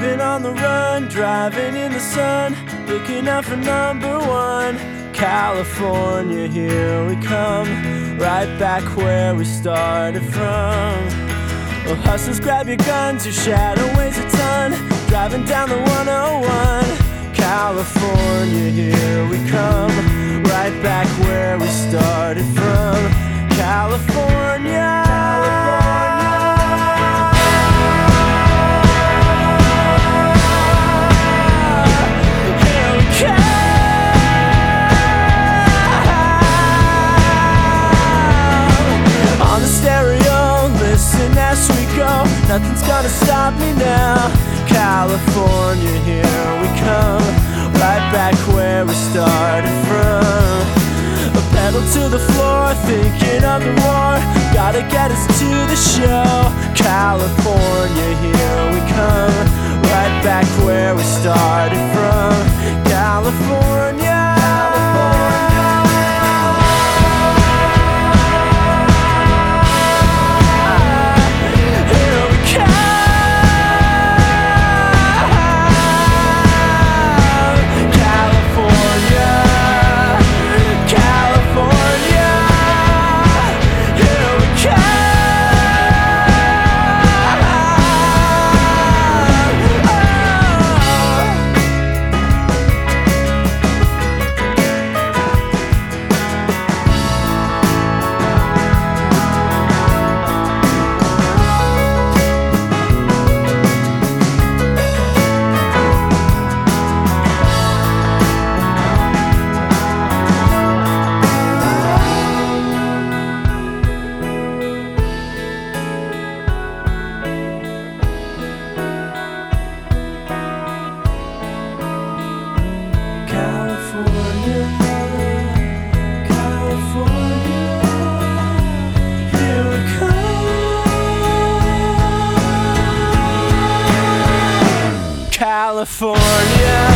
Living on the run, driving in the sun, looking out for number one. California, here we come, right back where we started from. Well, hustlers, grab your guns, your shadow weighs a ton, driving down the 101. California, here we come, right back where we started from. California. Nothing's gonna stop me now. California, here we come, right back where we started from. A pedal to the floor, thinking of the war, gotta get us to the show. California, here we come, right back where we started from. California. California.